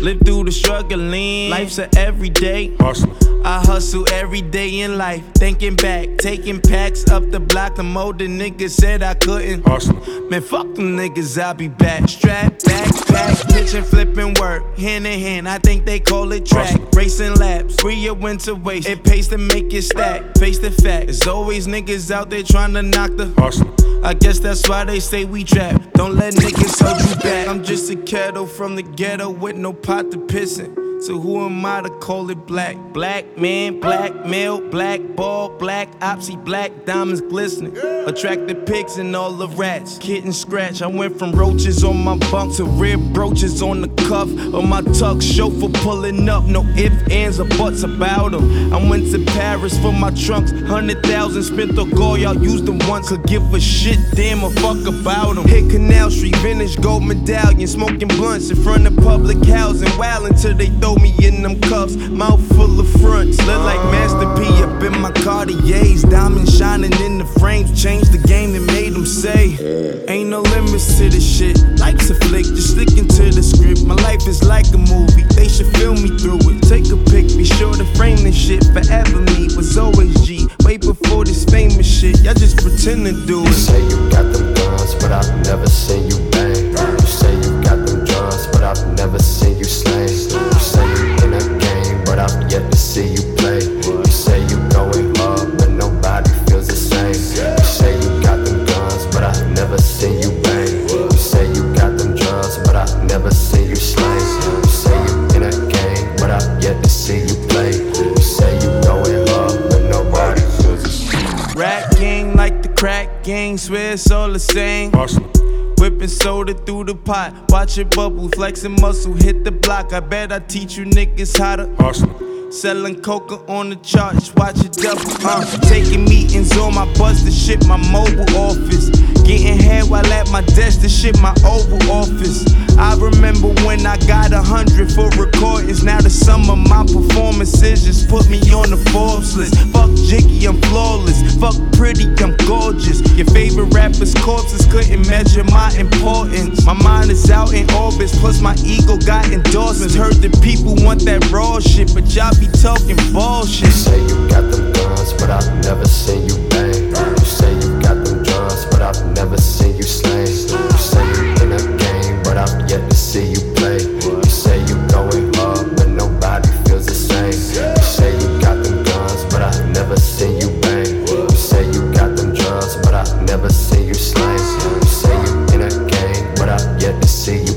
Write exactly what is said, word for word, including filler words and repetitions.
Live through the struggling. Life's a everyday Hustle. I hustle every day in life. Thinking back, taking packs up the block. The older niggas said I couldn't. Hustle. Man, fuck them niggas, I'll be back. Strap, back, back, pitching, flipping work. Hand in hand, I think they call it track. Hustle. Racing laps, free your winter waste. It pays to make it stack. Face the fact, there's always niggas out there trying to knock the Hustle. I guess that's why they say we trap. Don't let niggas hold you back. I'm just a kettle from the ghetto with no pot to piss in. So who am I to call it black? Black man, black male, black ball, black opsy, black diamonds glistening. Attracted pigs and all the rats. Kitten scratch. I went from roaches on my bunk to rib brooches on the cuff of my tux. Chauffeur pulling up, no ifs, ands, or buts about them. I went to Paris for my trunks. Hundred thousand spent on gold, y'all used them once. Could give a shit, damn a fuck about them. Hit Canal Street, vintage gold medallion, smoking blunts in front of public housing. Wild until they throw me in them cuffs, mouth full of fronts. Look like Master P up in my Cartiers. Diamonds shining in the frames, changed the game that made them say ain't no limits to this shit. Life's a flick, just sticking to the script. My life is like a movie, they should film me through it. Take a pic, be sure to frame this shit. Forever me was always G, way before this famous shit. Y'all just pretend to do it. You say you got them guns, but I've never seen you bang. You say you got them drugs, but I've never seen you slang. You say you in a game, but I've yet to see you play. You say you going hard, but nobody feels the same. You say you got them guns, but I've never seen you bang. You say you got them drugs, but I've never seen you slang. You say you in a game, but I've yet to see you play. You say you going hard, but nobody feels the same. Rap gang like the crack gang, swear it's all the same. Hustle. Whipping soda through the pot, watch it bubble, flexing muscle, hit the block. I bet I teach you niggas how to Hustle. selling coca on the charts, watch it double. Uh, taking meetings on my bus to shit my mobile office. Getting head while at my desk to shit my Oval Office. I remember when I got a hundred for recordings. Now the sum of my performances just put me on the Forbes list. Fuck Jiggy, I'm flawless. Fuck pretty, I'm gorgeous. Your favorite rapper's corpses couldn't measure my importance. My mind is out in orbits, plus my ego got endorsements. Heard that people want that raw shit, but y'all be talking bullshit. You say you got them guns, but I've never seen you bang. You say you got them drugs, but I've never seen you slang. You say you in a game, but I've yet to see you play. You say you going hard, but nobody feels the same. You say you got them guns, but I've never seen you bang. You say you got them drugs, but I've never seen you slang. You say you in a game, but I've yet to see you